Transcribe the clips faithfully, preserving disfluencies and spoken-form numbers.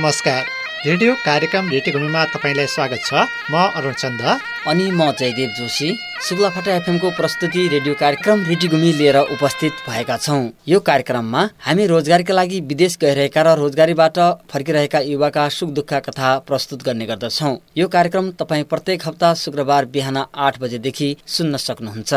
नमस्कार। रेडियो कार्यक्रम रेडियोभूमिमा तपाईँलाई स्वागत छ। म अरुण चन्द अनि म जयदेव जोशी शुक्लाफाटा एफएमको प्रस्तुति रेडियो कार्यक्रम रेडियोभूमि लिएर उपस्थित भएका छौँ। यो कार्यक्रममा हामी रोजगारीका लागि विदेश गइरहेका र रोजगारीबाट फर्किरहेका युवाका सुख दुःख कथा प्रस्तुत गर्ने गर्दछौँ। यो कार्यक्रम तपाईँ प्रत्येक हप्ता शुक्रबार बिहान आठ बजेदेखि सुन्न सक्नुहुन्छ।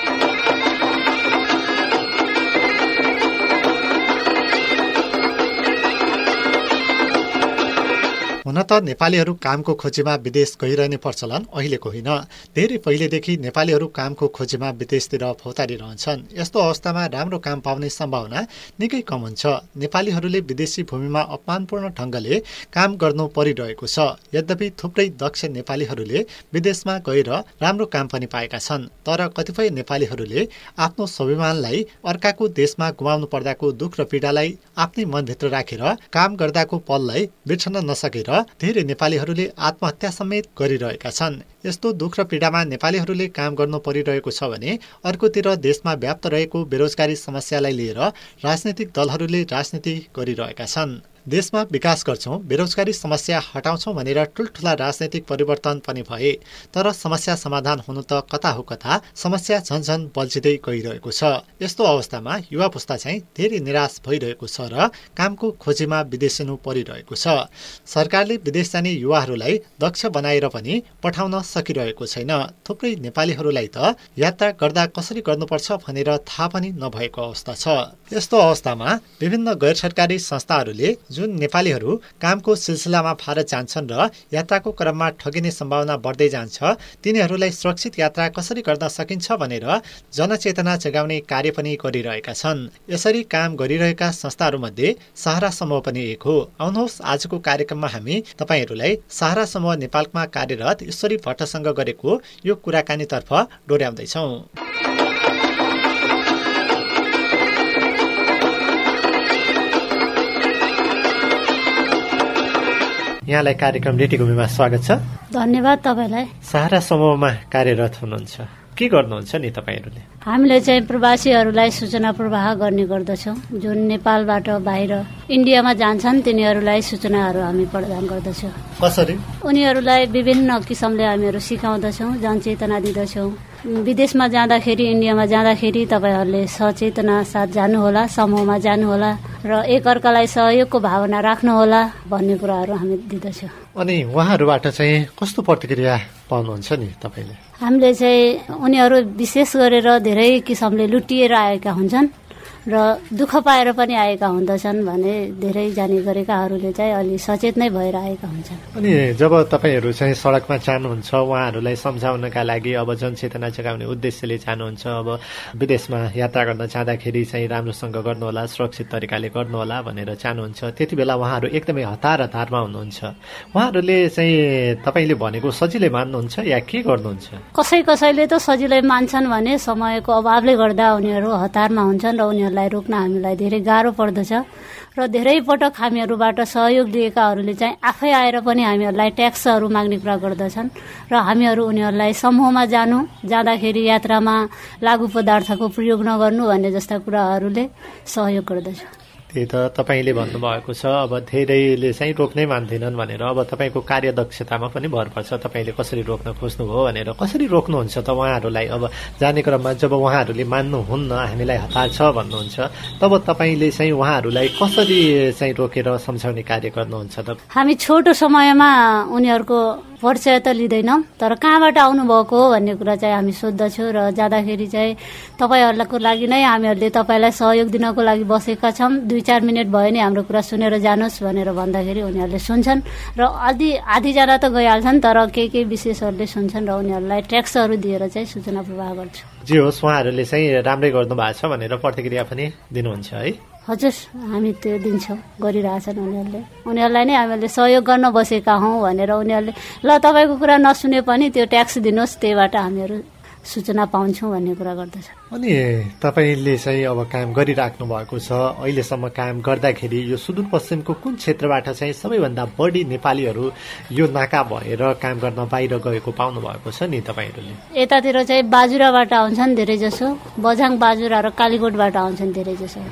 हुन त नेपालीहरू कामको खोजीमा विदेश गइरहने प्रचलन अहिलेको होइन। धेरै पहिलेदेखि नेपालीहरू कामको खोजीमा विदेशतिर फौतारिरहन्छन्। यस्तो अवस्थामा राम्रो काम पाउने सम्भावना निकै कम हुन्छ। नेपालीहरूले विदेशी भूमिमा अपमानपूर्ण ढङ्गले काम गर्नु परिरहेको छ। यद्यपि थुप्रै दक्ष नेपालीहरूले विदेशमा गएर राम्रो काम पनि पाएका छन्। तर कतिपय नेपालीहरूले आफ्नो स्वाभिमानलाई अर्काको देशमा गुमाउनु पर्दाको दुःख र पीडालाई आफ्नै मनभित्र राखेर काम गर्दाको पललाई बिर्सन नसकेर धेरै नेपालीहरूले आत्महत्या समेत गरिरहेका छन्। यस्तो दुःख र पीडामा नेपालीहरूले काम गर्नु परिरहेको छ भने अर्कोतिर देशमा व्याप्त रहेको बेरोजगारी समस्यालाई लिएर राजनीतिक दलहरूले राजनीति गरिरहेका छन्। देशमा विकास गर्छौं, बेरोजगारी समस्या हटाउँछौं भनेर ठुल्ठुला राजनैतिक परिवर्तन पनि भए, तर समस्या समाधान हुनु त कता हो कता समस्या झन्झन बल्झिँदै गइरहेको छ। यस्तो अवस्थामा युवा पुस्ता चाहिँ धेरै निराश भइरहेको छ र कामको खोजीमा विदेशिनु परिरहेको छ। सरकारले विदेश जाने युवाहरूलाई दक्ष बनाएर पनि पठाउन सकिरहेको छैन। थुप्रै नेपालीहरूलाई त यात्रा गर्दा कसरी गर्नुपर्छ भनेर थाहा पनि नभएको अवस्था छ। यस्तो अवस्थामा विभिन्न गैर सरकारी संस्थाहरूले जुन नेपालीहरू कामको सिलसिलामा भारत जान्छन् र यात्राको क्रममा ठगिने सम्भावना बढ्दै जान्छ, तिनीहरूलाई सुरक्षित यात्रा कसरी गर्न सकिन्छ भनेर जनचेतना जगाउने कार्य पनि गरिरहेका छन्। यसरी काम गरिरहेका संस्थाहरूमध्ये सहारा समूह पनि एक हो। आउनुहोस् आजको कार्यक्रममा हामी तपाईहरूलाई सहारा समूह नेपालमा कार्यरत ईश्वरी भट्टसँग गरेको यो कुराकानीतर्फ डोर्याउँदैछौँ। यहाँलाई कार्यक्रम रेडियोभूमिमा स्वागत छ। धन्यवाद तपाईलाई। सहारा समूहमा कार्यरत हुनुहुन्छ, के गर्नुहुन्छ नि तपाईहरूले? हामीले चाहिँ प्रवासीहरूलाई सूचना प्रवाह गर्ने गर्दछौँ। जुन नेपालबाट बाहिर इन्डियामा जान्छन् तिनीहरूलाई सूचनाहरू हामी प्रदान गर्दछौँ। कसरी? उनीहरूलाई विभिन्न किसिमले हामीहरू सिकाउँदछौँ, जनचेतना दिँदछौँ। विदेशमा जाँदाखेरि, इन्डियामा जाँदाखेरि तपाईँहरूले सचेतना साथ जानुहोला, समूहमा जानुहोला र एकअर्कालाई सहयोगको भावना राख्नुहोला भन्ने कुराहरू हामी दिँदछौँ। अनि उहाँहरूबाट चाहिँ कस्तो प्रतिक्रिया पाउनुहुन्छ नि तपाईँले? हामीले चाहिँ उनीहरू विशेष गरेर धेरै किसिमले लुटिएर आएका हुन्छन् र दुःख पाएर पनि आएका हुँदछन् भने धेरै जाने गरेकाहरूले चाहिँ अलि सचेत नै भएर आएका हुन्छन्। अनि जब तपाईँहरू चाहिँ सडकमा जानुहुन्छ, उहाँहरूलाई सम्झाउनका लागि अब जनचेतना जगाउने उद्देश्यले जानुहुन्छ, अब विदेशमा यात्रा गर्न जाँदाखेरि चाहिँ राम्रोसँग गर्नुहोला, सुरक्षित तरिकाले गर्नुहोला भनेर जानुहुन्छ, त्यति बेला उहाँहरू एकदमै हतार हतारमा हुनुहुन्छ। उहाँहरूले चाहिँ तपाईँले भनेको सजिलै मान्नुहुन्छ या के गर्नुहुन्छ? कसै कसैले त सजिलै मान्छन् भने समयको अभावले गर्दा उनीहरू हतारमा हुन्छन् र उनीहरू रोक्न हामीलाई धेरै गाह्रो पर्दछ र धेरै पटक हामीहरूबाट सहयोग लिएकाहरूले चाहिँ आफै आएर पनि हामीहरूलाई ट्याक्सहरू माग्ने कुरा गर्दछन् र हामीहरू उनीहरूलाई समूहमा जानु, जाँदाखेरि यात्रामा लागु पदार्थको प्रयोग नगर्नु भन्ने जस्ता कुराहरूले सहयोग गर्दछ। त्यही त तपाईँले भन्नुभएको छ, अब धेरैले चाहिँ रोक्नै मान्दैनन् भनेर। अब तपाईँको कार्यदक्षतामा पनि भर पर्छ, तपाईँले कसरी रोक्न खोज्नुभयो भनेर। कसरी रोक्नुहुन्छ त उहाँहरूलाई? अब जाने क्रममा जब उहाँहरूले मान्नुहुन्न, हामीलाई हतार छ भन्नुहुन्छ, तब तपाईँले चाहिँ उहाँहरूलाई कसरी चाहिँ रोकेर सम्झाउने कार्य गर्नुहुन्छ त? हामी छोटो समयमा उनीहरूको परिचय त लिँदैनौँ, तर कहाँबाट आउनुभएको हो भन्ने कुरा चाहिँ हामी सोध्दछौँ र जाँदाखेरि चाहिँ तपाईँहरूको लागि नै हामीहरूले तपाईँलाई सहयोग दिनको लागि बसेका छौँ, दुई चार मिनट भयो नि हाम्रो कुरा सुनेर जानुहोस् भनेर भन्दाखेरि उनीहरूले सुन्छन् र आधी आधीजना त गइहाल्छन्, तर केही केही विशेषहरूले सुन्छन् र उनीहरूलाई ट्याक्सहरू दिएर चाहिँ सूचना प्रवाह गर्छु। जे होस्, उहाँहरूले चाहिँ राम्रै गर्नु भएको छ भनेर प्रतिक्रिया पनि दिनुहुन्छ है? हजुर, हामी त्यो दिन्छौँ, गरिरहेछन् उनीहरूले। उनीहरूलाई नै हामीले सहयोग गर्न बसेका हौँ भनेर उनीहरूले ल तपाईँको कुरा नसुने पनि त्यो ट्याक्स दिनुहोस्, त्यहीबाट हामीहरू सूचना पाउँछौँ भन्ने कुरा गर्दछ। अनि तपाईँले चाहिँ अब काम गरिराख्नु भएको छ, अहिलेसम्म काम गर्दाखेरि यो सुदूरपश्चिमको कुन क्षेत्रबाट चाहिँ सबैभन्दा बढी नेपालीहरू यो नाका भएर काम गर्न बाहिर गएको पाउनु भएको छ नि तपाईँहरूले? यतातिर चाहिँ बाजुराबाट आउँछन् धेरै जसो, बझाङ बाजुरा र कालीकोटबाट आउँछन् धेरै जसो।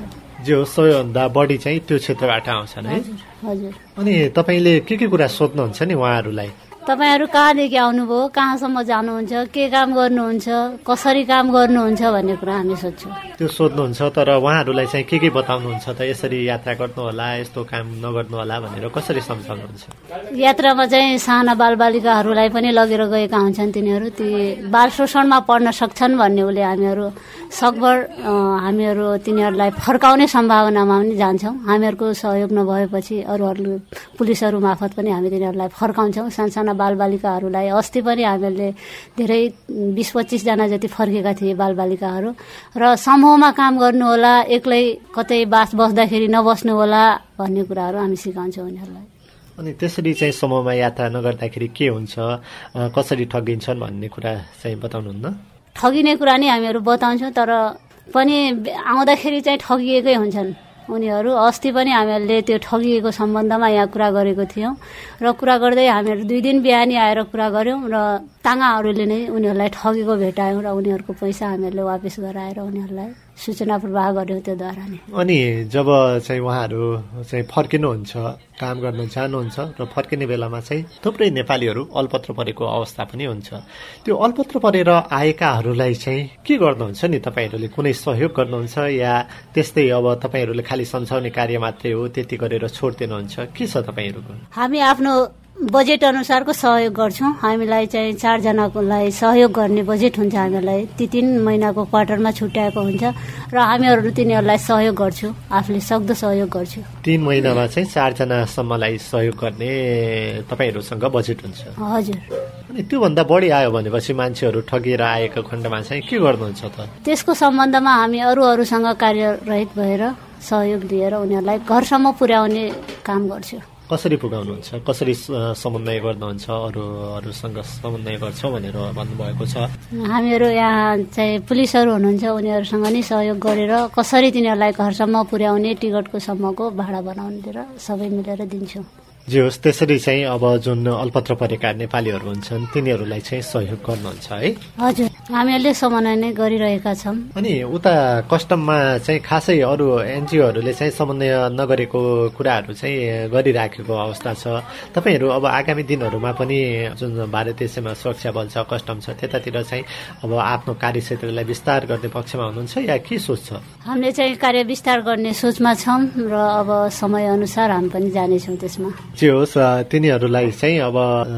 जो सबैभन्दा बढी चाहिँ त्यो क्षेत्रबाट आउँछन् है। हजुर। अनि तपाईँले के के कुरा सोध्नुहुन्छ नि उहाँहरूलाई? तपाईँहरू कहाँदेखि आउनुभयो, कहाँसम्म जानुहुन्छ, के काम गर्नुहुन्छ, कसरी काम गर्नुहुन्छ भन्ने कुरा हामी सोध्छौँ। त्यो सोध्नुहुन्छ, तर उहाँहरूलाई चाहिँ के के बताउनुहुन्छ त? यसरी यात्रा गर्नु होला, यस्तो काम नगर्नु होला भनेर कसरी सम्झाउनुहुन्छ? यात्रामा चाहिँ साना बालबालिकाहरूलाई पनि लगेर गएका हुन्छन्। तिनीहरू ती बाल शोषणमा पर्न सक्छन् भन्ने उसले हामीहरू सकभर हामीहरू तिनीहरूलाई फर्काउने सम्भावनामा पनि जान्छौँ। हामीहरूको सहयोग नभएपछि अरू अरू पुलिसहरू मार्फत पनि हामी तिनीहरूलाई फर्काउँछौँ। सानसाना बालबालिकाहरूलाई अस्ति पनि हामीहरूले धेरै बिस पच्चिसजना जति फर्केका थिए बालबालिकाहरू। र समूहमा काम गर्नु होला, एक्लै कतै बास बस्दाखेरि नबस्नु होला भन्ने कुराहरू हामी सिकाउँछौँ उनीहरूलाई। अनि त्यसरी चाहिँ समूहमा यात्रा नगर्दाखेरि के हुन्छ, कसरी ठगिन्छन् भन्ने कुरा चाहिँ बताउनुहुन्न? ठगिने कुरा नि हामीहरू बताउँछौँ, तर पनि आउँदाखेरि चाहिँ ठगिएकै हुन्छन् उनीहरू। अस्ति पनि हामीहरूले त्यो ठगिएको सम्बन्धमा यहाँ कुरा गरेको थियौँ र कुरा गर्दै हामीहरू दुई दिन बिहानी आएर कुरा गऱ्यौँ र ताङाहरूले नै उनीहरूलाई ठगेको भेटायौँ र उनीहरूको पैसा हामीहरूले वापस गराएर उनीहरूलाई सूचना प्रवाह गर्यौँ त्योद्वारा नै। अनि जब चाहिँ उहाँहरू चाहिँ फर्किनुहुन्छ, काम गर्न जानुहुन्छ र फर्किने बेलामा चाहिँ थुप्रै नेपालीहरू अल्पत्र परेको अवस्था पनि हुन्छ। त्यो अल्पत्र परेर आएकाहरूलाई चाहिँ के गर्नुहुन्छ नि तपाईँहरूले? कुनै सहयोग गर्नुहुन्छ या त्यस्तै अब तपाईँहरूले खालि सम्झाउने कार्य मात्रै हो, त्यति गरेर छोड्दिनुहुन्छ? के छ तपाईँहरूको? हामी आफ्नो बजेट अनुसारको सहयोग गर्छौँ। हामीलाई चाहिँ चारजनाकोलाई सहयोग गर्ने बजेट हुन्छ हामीलाई। ती तीन महिनाको क्वार्टरमा छुट्याएको हुन्छ र हामीहरू तिनीहरूलाई सहयोग गर्छु, आफूले सक्दो सहयोग गर्छु। तीन महिनामा चाहिँ चारजनासम्मलाई सहयोग गर्ने तपाईँहरूसँग बजेट हुन्छ? हजुर। अनि त्योभन्दा बढी आयो भनेपछि मान्छेहरू ठगिएर आएको खण्डमा चाहिँ के गर्नुहुन्छ त? त्यसको सम्बन्धमा हामी अरू अरूसँग कार्यरहित भएर सहयोग लिएर उनीहरूलाई घरसम्म पुर्याउने काम गर्छु। कसरी पुगाउनुहुन्छ, कसरी समन्वय गर्नुहुन्छ, अरूहरूसँग समन्वय गर्छौँ भनेर भन्नुभएको छ? हामीहरू यहाँ चाहिँ पुलिसहरू हुनुहुन्छ, उनीहरूसँग नि सहयोग गरेर कसरी तिनीहरूलाई घरसम्म पुर्याउने, टिकटको सम्मको भाडा बनाउने र सबै मिलेर दिन्छौँ। जे होस्, त्यसरी चाहिँ अब जुन अल्पत्र परेका नेपालीहरू हुन्छन् तिनीहरूलाई चाहिँ सहयोग गर्नुहुन्छ है? हजुर, हामीहरूले समन्वय नै गरिरहेका छौँ। अनि उता कस्टममा चाहिँ खासै अरू एनजिओहरूले चाहिँ समन्वय नगरेको कुराहरू चाहिँ गरिराखेको अवस्था छ। तपाईँहरू अब आगामी दिनहरूमा पनि जुन भारतीय सीमा सुरक्षा बल छ, कस्टम छ, त्यतातिर चाहिँ अब आफ्नो कार्यक्षेत्रलाई विस्तार गर्ने पक्षमा हुनुहुन्छ या के सोच छ? हामीले चाहिँ कार्य विस्तार गर्ने सोचमा छौँ र अब समय अनुसार हामी पनि जानेछौँ त्यसमा। जे होस्, तिनीहरूलाई चाहिँ अब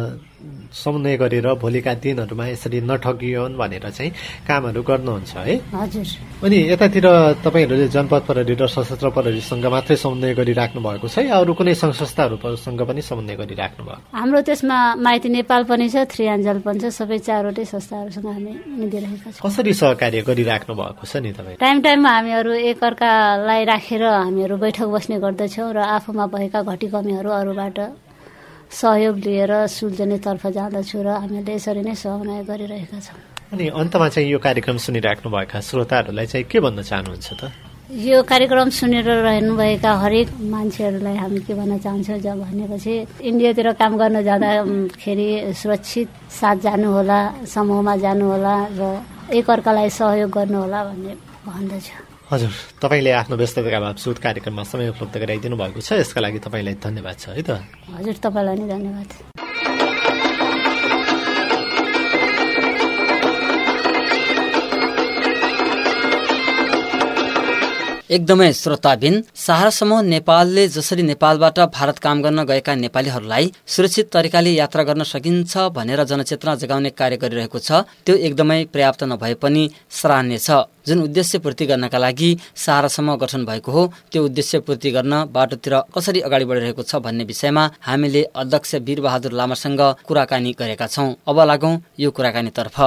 समन्वय गरेर भोलिका दिनहरूमा यसरी नठगियोन् भनेर चाहिँ कामहरू गर्नुहुन्छ है? हजुर। अनि यतातिर तपाईँहरूले जनपद प्रहरी र सशस्त्र प्रहरीसँग मात्रै समन्वय गरिराख्नु भएको छ या अरू कुनै सङ्घ संस्थाहरूसँग पनि समन्वय गरिराख्नु भएको? हाम्रो त्यसमा माइती नेपाल पनि छ, त्रियाञ्जल पनि छ, सबै चारवटै संस्थाहरूसँग हामी मिलिरहेका छौँ। कसरी सहकार्य गरिराख्नु भएको छ नि तपाईँ? टाइम टाइममा हामीहरू एकअर्कालाई राखेर हामीहरू बैठक बस्ने गर्दछौँ र आफूमा भएका घटीकमीहरू अरूबाट सहयोग लिएर सुल्झनेतर्फ जाँदछु र हामीले यसरी नै समन्वय गरिरहेका छौँ। अनि अन्तमा चाहिँ यो कार्यक्रम सुनिराख्नुभएका श्रोताहरूलाई चाहिँ के भन्न चाहनुहुन्छ त? यो कार्यक्रम सुनेर रहनुभएका हरेक मान्छेहरूलाई हामी के भन्न चाहन्छौँ जब भनेपछि इन्डियातिर काम गर्न जाँदाखेरि सुरक्षित साथ जानुहोला, समूहमा जानुहोला र एकअर्कालाई सहयोग गर्नुहोला भन्ने भन्दछु। हजुर, तपाईँले आफ्नो व्यस्तताका बावजुद कार्यक्रममा समय उपलब्ध गराइदिनु भएको छ, यसका लागि तपाईँलाई धन्यवाद छ है त। हजुर, तपाईँलाई नि धन्यवाद। एकदमै श्रोताबिन, सहारा समूह नेपालले जसरी नेपालबाट भारत काम गर्न गएका नेपालीहरूलाई सुरक्षित तरिकाले यात्रा गर्न सकिन्छ भनेर जनचेतना जगाउने कार्य गरिरहेको छ, त्यो एकदमै पर्याप्त नभए पनि सराहनीय छ। जुन उद्देश्य पूर्ति गर्नका लागि सहारा समूह गठन भएको हो, त्यो उद्देश्य पूर्ति गर्न बाटोतिर कसरी अगाडि बढिरहेको छ भन्ने विषयमा हामीले अध्यक्ष वीरबहादुर लामासँग कुराकानी गरेका छौँ। अब लागौं यो कुराकानीतर्फ।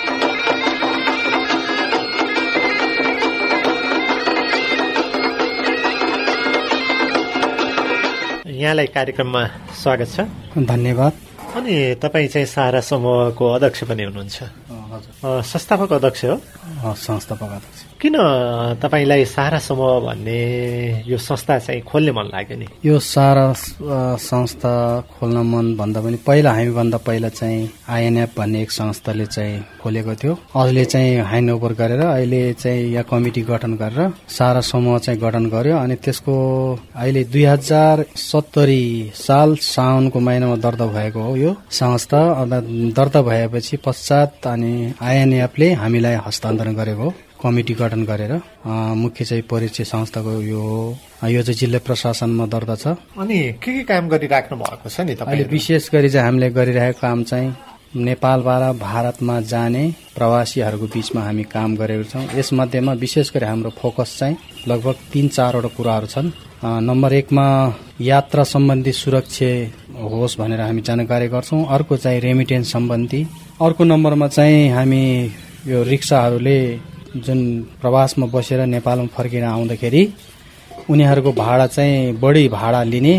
यहाँलाई कार्यक्रममा स्वागत छ। धन्यवाद। अनि तपाईँ चाहिँ सहारा समूहको अध्यक्ष पनि हुनुहुन्छ? हजुर। संस्थापक अध्यक्ष हो? संस्थापक अध्यक्ष। किन तपाईँलाई सारा समूह भन्ने यो संस्था चाहिँ खोल्ने मन लाग्यो नि? यो सारा संस्था खोल्न मन भन्दा पनि पहिला हामीभन्दा पहिला चाहिँ आइएनएफ भन्ने एक संस्थाले चाहिँ खोलेको थियो। अहिले चाहिँ ह्यान्ड ओभर गरेर अहिले चाहिँ यहाँ कमिटी गठन गरेर सारा समूह चाहिँ गठन गर्यो। अनि त्यसको अहिले दुई हजार सत्तरी साल साउनको महिनामा दर्ता भएको हो यो संस्था। दर्ता भएपछि पश्चात अनि आइएनएफले हामीलाई हस्तान्तरण गरेको हो कमिटी गठन गरेर। मुख्य चाहिँ परिचय संस्थाको यो हो। यो चाहिँ जिल्ला प्रशासनमा दर्ता छ। अनि के के काम गरिराख्नु भएको छ नि तपाईँ? अहिले विशेष गरी चाहिँ हामीले गरिरहेको काम चाहिँ नेपालबाट भारतमा जाने प्रवासीहरूको बीचमा हामी काम गरेको छौँ। यसमध्येमा विशेष गरी हाम्रो फोकस चाहिँ लगभग तीन चारवटा कुराहरू छन्। नम्बर एकमा यात्रा सम्बन्धी सुरक्षा होस् भनेर हामी जानकारी गर्छौँ। अर्को चाहिँ रेमिटेन्स सम्बन्धी। अर्को नम्बरमा चाहिँ हामी यो रिक्साहरूले जुन प्रवासमा बसेर नेपालमा फर्किन आउँदाखेरि उनीहरूको भाडा चाहिँ बढी भाडा लिने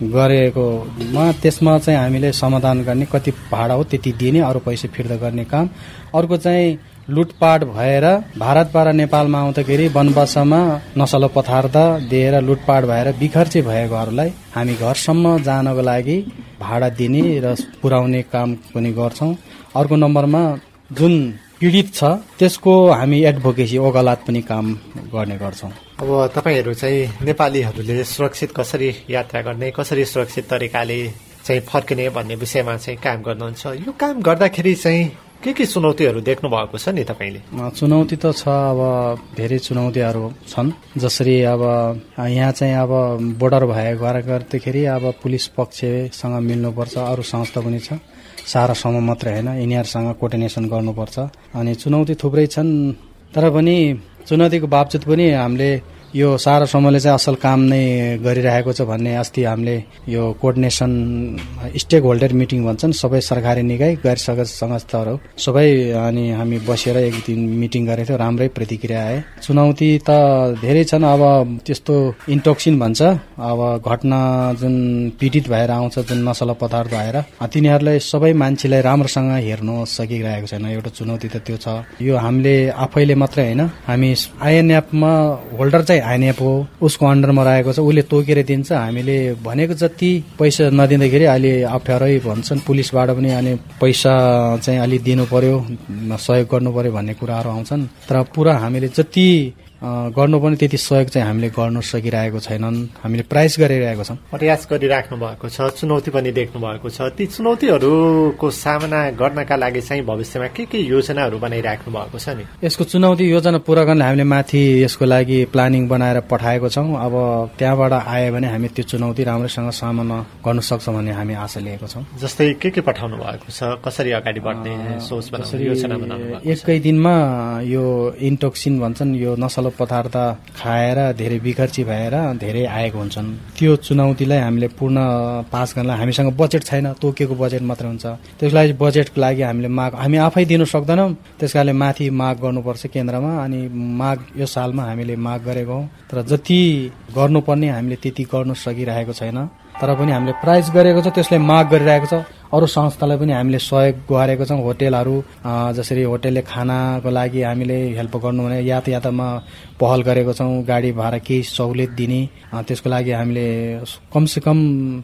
गरेकोमा त्यसमा चाहिँ हामीले समाधान गर्ने, कति भाडा हो त्यति दिने, अरू पैसा फिर्ता गर्ने काम। अर्को चाहिँ लुटपाट भएर भारतबाट नेपालमा आउँदाखेरि वनवासमा नसलो पदार्थ दिएर लुटपाट भएर बिखर्चे भएकोहरूलाई हामी घरसम्म जानको लागि भाडा दिने र पुर्याउने काम पनि गर्छौँ। अर्को नम्बरमा जुन पीडित छ त्यसको हामी एडभोकेसी ओगलात पनि काम गर्ने गर्छौँ। अब तपाईँहरू चाहिँ नेपालीहरूले सुरक्षित कसरी यात्रा गर्ने, कसरी सुरक्षित तरिकाले चाहिँ फर्किने भन्ने विषयमा चाहिँ काम गर्नुहुन्छ। यो काम गर्दाखेरि चाहिँ के के चुनौतीहरू देख्नु भएको छ नि तपाईँले? चुनौती त छ, अब धेरै चुनौतीहरू छन्। जसरी अब यहाँ चाहिँ अब बोर्डर भएको गर्दाखेरि अब पुलिस पक्षसँग मिल्नुपर्छ, अरू संस्था पनि छ, सारा समूह मात्र होइन, यिनीहरूसँग कोर्डिनेसन गर्नुपर्छ। अनि चुनौती थुप्रै छन्, तर पनि चुनौतीको बावजुद पनि हामीले यो सारा समूहले चाहिँ असल काम नै गरिरहेको छ भन्ने अस्ति हामीले यो कोर्डिनेसन स्टेक होल्डर मिटिङ भन्छन्, सबै सरकारी निकाय गैर सरकारी संस्थाहरू सबै, अनि हामी बसेर एक दिन मिटिङ गरेको थियौँ। राम्रै प्रतिक्रिया आए। चुनौती त धेरै छन्। अब त्यस्तो इन्टोक्सिन भन्छ, अब घटना जुन पीडित भएर आउँछ, जुन नसला पदार्थ भएर, तिनीहरूलाई सबै मान्छेलाई राम्रोसँग हेर्न सकिरहेको छैन। एउटा चुनौती त त्यो छ। यो हामीले आफैले मात्रै होइन, हामी आइएनएफमा होल्डर चाहिँ आइएनएफ हो, उसको अन्डरमा रहेको छ, उसले तोकेर दिन्छ। हामीले भनेको जति पैसा नदिँदाखेरि अहिले अप्ठ्यारै भन्छन् पुलिसबाट पनि, अनि पैसा चाहिँ अलि दिनु पर्यो, सहयोग गर्नु पर्यो भन्ने कुराहरू आउँछन्। तर पुरा हामीले जति गर्नुपर्ने त्यति सहयोग चाहिँ हामीले गर्न सकिरहेको छैनन्। हामीले प्रयास गरिरहेको छौँ, प्रयास गरिराख्नु भएको छ, चुनौती पनि देख्नु भएको छ। ती चुनौतीहरूको सामना गर्नका लागि चाहिँ भविष्यमा के के योजनाहरू बनाइराख्नु भएको छ नि? यसको चुनौती योजना पूरा गर्ने हामीले माथि यसको लागि प्लानिङ बनाएर पठाएको छौँ। अब त्यहाँबाट आयो भने हामी त्यो चुनौती राम्रोसँग सामना गर्न सक्छौँ भन्ने हामी आशा लिएको छौँ। जस्तै के के पठाउनु भएको छ, कसरी अगाडि बढ्ने सोच बनाउनु, योजना बनाउनु भएको छ? एकै दिनमा यो इन्टोक्सिन भन्छन्, यो नसल पदार्थ खाएर धेरै बिखर्ची भएर धेरै आएको हुन्छन्। त्यो चुनौतीलाई हामीले पूर्ण पास गर्नलाई हामीसँग बजेट छैन, तोकेको बजेट मात्र हुन्छ। त्यसलाई बजेटको लागि हामीले माग हामी आफै दिन सक्दैनौँ, त्यस कारणले माथि माग गर्नुपर्छ केन्द्रमा। अनि माग यो सालमा हामीले माग गरेको हौँ, तर जति गर्नुपर्ने हामीले त्यति गर्न सकिरहेको छैन। तर पनि हामीले प्रयास गरेको छ, त्यसलाई माग गरिरहेको छ। अरू संस्थालाई पनि हामीले सहयोग गरेको छौँ। होटेलहरू जसरी होटेलले खानाको लागि हामीले हेल्प गर्नु भने यातायातमा पहल गरेको छौँ, गाडी भाडा केही सहुलियत दिने। त्यसको लागि हामीले कमसेकम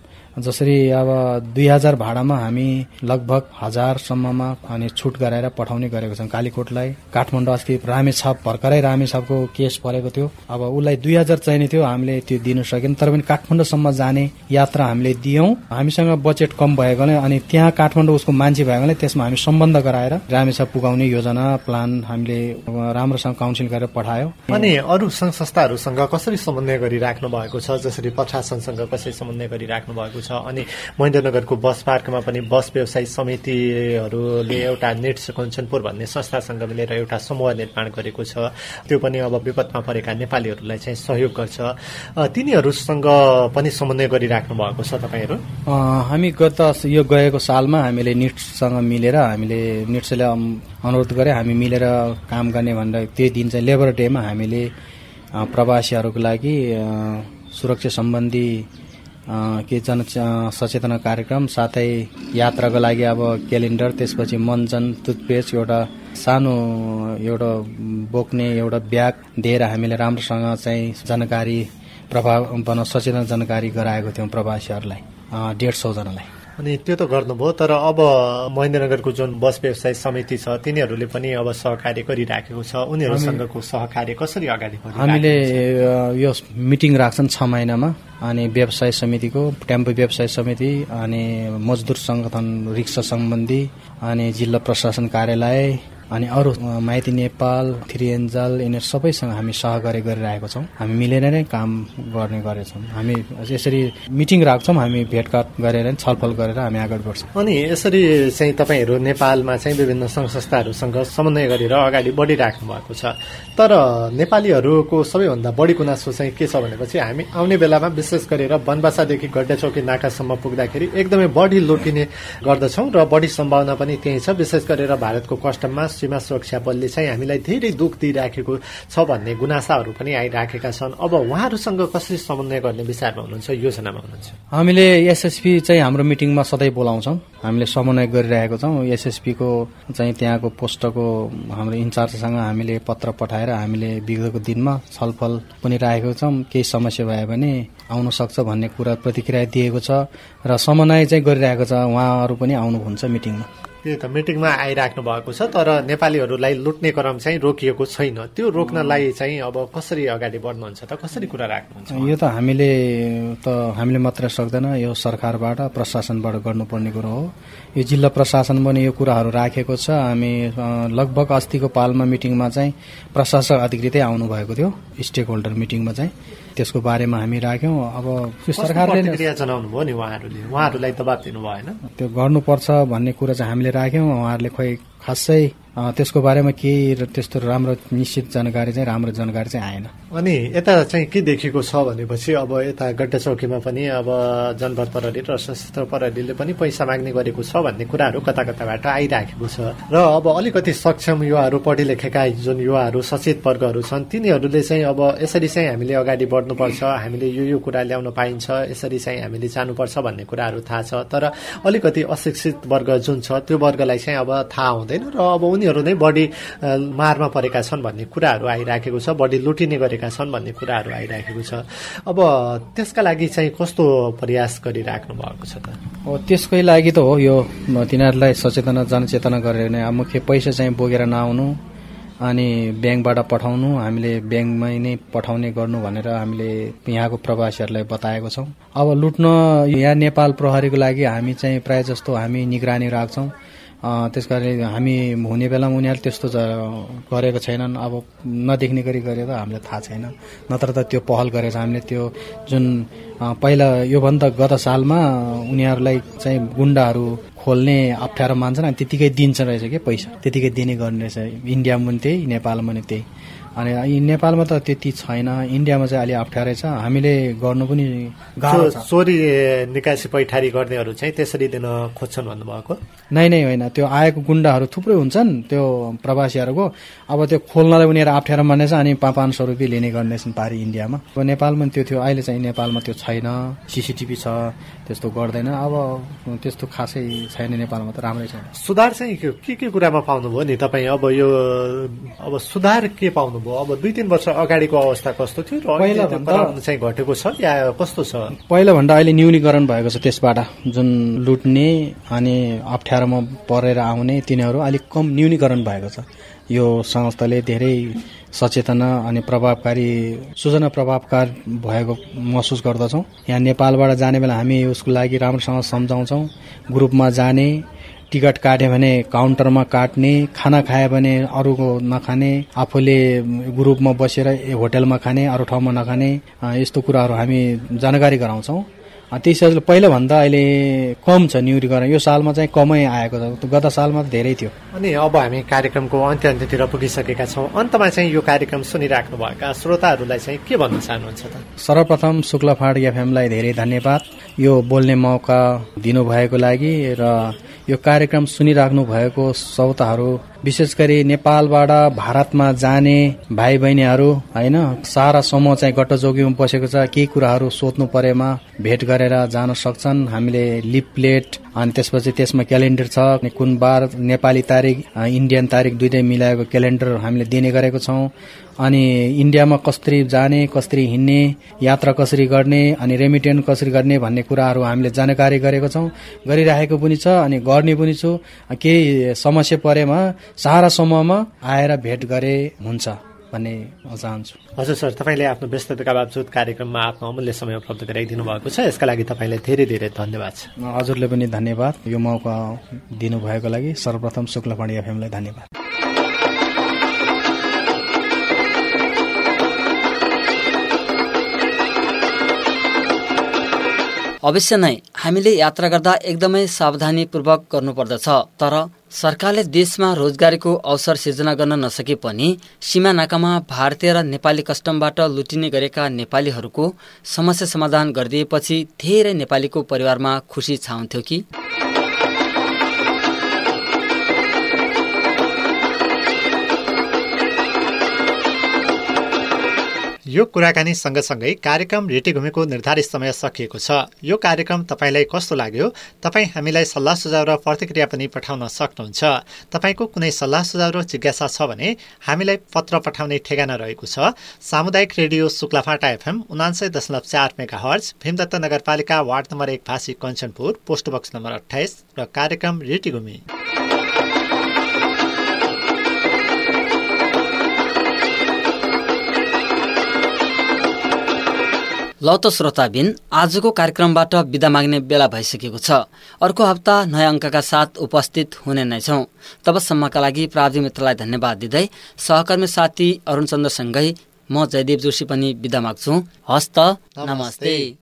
जसरी अब दुई हजार भाडामा हामी लगभग हजारसम्ममा अनि छुट गराएर पठाउने गरेको छौँ। कालीकोटलाई काठमाडौँ अस्ति रामेछाप भर्खरै रामेछापको केस परेको थियो, अब उसलाई दुई हजार चाहिने थियो, हामीले त्यो दिनु सकेन। तर पनि काठमाडौँसम्म जाने यात्रा हामीले दियौँ। हामीसँग बजेट कम भएकोले अनि त्यहाँ काठमाडौँ उसको मान्छे भएकोले त्यसमा हामी सम्बन्ध गराएर रामेछाप पुगाउने योजना प्लान हामीले राम्रोसँग काउन्सिल गरेर पठायो। अनि अरू सङ्घ संस्थाहरूसँग कसरी समन्वय गरिराख्नु भएको छ? जसरी प्रशासनसँग कसरी समन्वय गरिराख्नु भएको छ? अनि महेन्द्रनगरको बस पार्कमा पनि बस व्यवसायी समितिहरूले एउटा नेट्स कञ्चनपुर भन्ने संस्थासँग मिलेर एउटा समूह निर्माण गरेको छ। त्यो पनि अब विपदमा परेका नेपालीहरूलाई चाहिँ सहयोग गर्छ। तिनीहरूसँग पनि समन्वय गरिराख्नु भएको छ तपाईँहरू? हामी गत यो गएको सालमा हामीले निट्ससँग मिलेर हामीले निट्सले अनुरोध गरे हामी मिलेर काम गर्ने भनेर त्यो दिन चाहिँ लेबर डेमा हामीले प्रवासीहरूको लागि सुरक्षा सम्बन्धी के जन सचेतना कार्यक्रम साथै यात्राको लागि अब क्यालेन्डर, त्यसपछि मञ्चन, टुथपेस्ट, एउटा सानो एउटा बोक्ने एउटा ब्याग दिएर हामीले राम्रोसँग चाहिँ जानकारी प्रभाव बना सचेतना जानकारी गराएको थियौँ प्रवासीहरूलाई डेढ सौजनालाई। अनि त्यो त गर्नुभयो, तर अब महेन्द्रनगरको जुन बस व्यवसाय समिति छ तिनीहरूले पनि अब सहकार्य गरिराखेको छ, उनीहरूसँगको सहकार्य कसरी अगाडि बढ्छ? हामीले यो मिटिङ राख्छन् छ महिनामा, अनि व्यवसाय समितिको टेम्पो व्यवसाय समिति अनि मजदुर संगठन रिक्सा सम्बन्धी अनि जिल्ला प्रशासन कार्यालय अनि अरू माइती नेपाल थ्री एन्जल यिनीहरू सबैसँग हामी सहकार्य गरिरहेको छौँ। हामी मिलेर नै काम गर्ने गरेछौँ। हामी यसरी मिटिङ राख्छौँ, हामी भेटघाट गरेर छलफल गरेर हामी अगाडि बढ्छौँ। अनि यसरी चाहिँ तपाईँहरू नेपालमा चाहिँ विभिन्न सङ्घ संस्थाहरूसँग समन्वय गरेर अगाडि बढिराख्नु भएको छ, तर नेपालीहरूको सबैभन्दा बढी गुनासो चाहिँ के छ भनेपछि हामी आउने बेलामा विशेष गरेर बनबासादेखि गड्डाचौकी नाकासम्म पुग्दाखेरि एकदमै बढी लुटिने गर्दछौँ र बढी सम्भावना पनि त्यही छ। विशेष गरेर भारतको कस्टममा सीमा सुरक्षा बलले चाहिँ हामीलाई धेरै दुख दिइराखेको छ भन्ने गुनासाहरू पनि आइराखेका छन्। अब उहाँहरूसँग कसरी समन्वय गर्ने विचारमा हुनुहुन्छ, योजनामा हुनुहुन्छ? हामीले एसएसपी चाहिँ हाम्रो मिटिङमा सधैँ बोलाउँछौँ, हामीले समन्वय गरिरहेको छौँ। एसएसपीको चाहिँ त्यहाँको पोस्टको हाम्रो इन्चार्जसँग हामीले पत्र पठाएर हामीले विगतको दिनमा छलफल पनि राखेको छौँ। केही समस्या भयो भने आउन सक्छ भन्ने कुरा प्रतिक्रिया दिएको छ र समन्वय चाहिँ गरिरहेको छ। उहाँहरू पनि आउनुहुन्छ मिटिङमा। त्यो त मिटिङमा आइराख्नु भएको छ, तर नेपालीहरूलाई लुट्ने क्रम चाहिँ रोकिएको छैन। त्यो रोक्नलाई चाहिँ अब कसरी अगाडि बढ्नुहुन्छ त, कसरी कुरा राख्नुहुन्छ? यो त हामीले त हामीले मात्र सक्दैन, यो सरकारबाट प्रशासनबाट गर्नुपर्ने कुरो हो। यो जिल्ला प्रशासन पनि यो कुराहरू राखेको छ। हामी लगभग अस्तिको पालमा मिटिङमा चाहिँ प्रशासक अधिकृतै आउनुभएको थियो स्टेक होल्डर मिटिङमा चाहिँ, त्यसको बारेमा हामी राख्यौँ। अब यो सरकारले प्रतिक्रिया जनाउनु भयो नि, उहाँहरूले उहाँहरूलाई दबाब दिनु भएन, त्यो गर्नुपर्छ भन्ने कुरा चाहिँ हामीले राख्यौँ। उहाँहरूले खोइ खासै त्यसको बारेमा केही त्यस्तो राम्रो निश्चित जानकारी चाहिँ राम्रो जानकारी चाहिँ आएन। अनि यता चाहिँ के देखेको छ भनेपछि अब यता गड्डाचौकीमा पनि अब जनबल प्रहरी र सशस्त्र प्रहरीले पनि पैसा माग्ने गरेको छ भन्ने कुराहरू कता कताबाट आइराखेको छ र अब अलिकति सक्षम युवाहरू पढे लेखेका जुन युवाहरू सचेत वर्गहरू छन् तिनीहरूले चाहिँ अब यसरी चाहिँ हामीले अगाडि बढ्नुपर्छ, हामीले यो यो कुरा ल्याउन पाइन्छ, यसरी चाहिँ हामीले जानुपर्छ भन्ने कुराहरू थाहा छ, तर अलिकति अशिक्षित वर्ग जुन छ त्यो वर्गलाई चाहिँ अब थाहा हुँदैन र अब उनीहरू नै बढी मारमा परेका छन् भन्ने कुराहरू आइराखेको छ, बढी लुटिने गरेका छन् भन्ने कुराहरू आइराखेको छ। अब त्यसका लागि चाहिँ कस्तो प्रयास गरिराख्नु भएको छ त? हो त्यसकै लागि त हो यो तिनीहरूलाई सचेतना जनचेतना गरेर नै मुख्य पैसा चाहिँ बोकेर नआउनु अनि ब्याङ्कबाट पठाउनु, हामीले ब्याङ्कमै नै पठाउने गर्नु भनेर हामीले यहाँको प्रवासीहरूलाई बताएको छौँ। अब लुट्न यहाँ नेपाल प्रहरीको लागि हामी चाहिँ प्रायः जस्तो हामी निगरानी राख्छौँ। त्यस कारण हामी हुने बेलामा उनीहरूले त्यस्तो गरेको छैनन्। अब नदेख्ने गरी गरेर हामीलाई थाहा छैन, नत्र त त्यो पहल गरेर हामीले त्यो जुन पहिला योभन्दा गत सालमा उनीहरूलाई चाहिँ गुण्डाहरू खोल्ने अप्ठ्यारो मान्छन् अनि त्यतिकै दिन्छ रहेछ कि पैसा, त्यतिकै दिने गर्ने रहेछ। इन्डियामा पनि त्यही, नेपालमा पनि त्यही। अनि नेपालमा त त्यति छैन, इन्डियामा चाहिँ अलि अप्ठ्यारै छ। हामीले गर्नु पनि गाह्रो छ। चोरी निकासी पैठारी गर्नेहरू चाहिँ त्यसरी दिन खोज्छन् भन्नुभएको? नै नै होइन, त्यो आएको गुण्डाहरू थुप्रै हुन्छन् त्यो प्रवासीहरूको। अब त्यो खोल्नलाई उनीहरू अप्ठ्यारो मानेछ अनि पाँच पाँच सौ रुपियाँ लिने गर्नेछन् पारी इन्डियामा। अब नेपालमा त्यो थियो, अहिले चाहिँ नेपालमा त्यो छैन, सिसिटिभी छ, त्यस्तो गर्दैन। अब त्यस्तो खासै छैन नेपालमा, त राम्रै छैन। सुधार चाहिँ के के कुरामा पाउनुभयो नि तपाईँ? अब यो अब सुधार के पाउनु? अब दुई तीन वर्ष अगाडिको अवस्था कस्तो थियो र अहिले चाहिँ घटेको छ या कस्तो छ? पहिला भन्दा अहिले न्यूनीकरण भएको छ। त्यसबाट जुन लुट्ने अनि अप्ठ्यारोमा परेर आउने तिनीहरू अलिक कम न्यूनीकरण भएको छ। यो संस्थाले धेरै सचेतना अनि प्रभावकारी सूचना प्रभावकार भएको महसुस गर्दछौँ। यहाँ नेपालबाट जाने बेला हामी उसको लागि राम्रोसँग सम्झाउँछौँ। ग्रुपमा जाने, टिकट काट्यो भने काउन्टरमा काट्ने, खाना खायो भने अरूको नखाने, आफूले ग्रुपमा बसेर होटलमा खाने, अरू ठाउँमा नखाने, यस्तो कुराहरू हामी जानकारी गराउँछौँ। त्यसैले पहिलाभन्दा अहिले कम छ न्यूनीकरण। यो सालमा चाहिँ कमै आएको छ, गत सालमा त धेरै थियो। अनि अब हामी कार्यक्रमको अन्त्य अन्त्यतिर पुगिसकेका छौँ। अन्तमा चाहिँ यो कार्यक्रम सुनिराख्नुभएका श्रोताहरूलाई चाहिँ के भन्न चाहनुहुन्छ त? सर्वप्रथम शुक्लाफाँट एफएमलाई धेरै धन्यवाद यो बोल्ने मौका दिनुभएको लागि, र यो कार्यक्रम सुनिराख्नु भएको श्रोताहरू विशेष गरी नेपालबाट भारतमा जाने भाइ बहिनीहरू होइन सारा समूह चाहिँ गट्टचौकीमा बसेको छ। केही कुराहरू सोध्नु परेमा भेट गरेर जान सक्छन्। हामीले लिपलेट अनि त्यसपछि त्यसमा क्यालेन्डर छ, कुन बार नेपाली तारिक इन्डियन तारिक दुइटै मिलाएको क्यालेन्डर हामीले दिने गरेको छौँ। अनि इन्डियामा कसरी जाने, कसरी हिँड्ने, यात्रा कसरी गर्ने अनि रेमिटेन्स कसरी गर्ने भन्ने कुराहरू हामीले जानकारी गरेको छौँ, गरिराखेको पनि छ अनि गर्ने पनि छु। केही समस्या परेमा सारा समूहमा आएर भेट गरे हुन्छ भन्ने चाहन्छु। हजुर सर, तपाईँले आफ्नो व्यस्तताका बावजुद कार्यक्रममा आफ्नो अमूल्य समय उपलब्ध गराइदिनु भएको छ, यसका लागि तपाईँलाई धेरै धेरै धन्यवाद छ। हजुरले पनि धन्यवाद, यो मौका दिनुभएको लागि सर्वप्रथम शुक्लाफाँडी एफएमलाई धन्यवाद। अवश्य नै हामीले यात्रा गर्दा एकदमै सावधानीपूर्वक गर्नुपर्दछ। तर सरकारले देशमा रोजगारीको अवसर सिर्जना गर्न नसके पनि सीमा नाकामा भारतीय र नेपाली कस्टमबाट लुटिने गरेका नेपालीहरूको समस्या समाधान गरिदिएपछि धेरै नेपालीको परिवारमा खुसी छाउँथ्यो कि? यो कुराकानी सँगसँगै कार्यक्रम रेडियोघुमीको निर्धारित समय सकिएको छ। यो कार्यक्रम तपाईँलाई कस्तो लाग्यो? तपाईँ हामीलाई सल्लाह सुझाव र प्रतिक्रिया पनि पठाउन सक्नुहुन्छ। तपाईँको कुनै सल्लाह सुझाव र जिज्ञासा छ भने हामीलाई पत्र पठाउने ठेगाना रहेको छ सामुदायिक रेडियो शुक्लाफाँटा एफएम उनान्सय दशमलव चार मेगा हर्ज, भीमदत्त नगरपालिका वार्ड नम्बर एक Bhasi Kanchanpur, post box number अठाइस र कार्यक्रम रेडियोघुमी। ल त श्रोताबिन, आजको कार्यक्रमबाट बिदा माग्ने बेला भइसकेको छ। अर्को हप्ता नयाँ अङ्कका साथ उपस्थित हुने नै छौँ। तबसम्मका लागि प्राविधिक मित्रलाई धन्यवाद दिँदै सहकर्मी साथी अरुण चन्द्रसँगै म जयदेव जोशी पनि बिदा माग्छु। हस्त नमस्ते।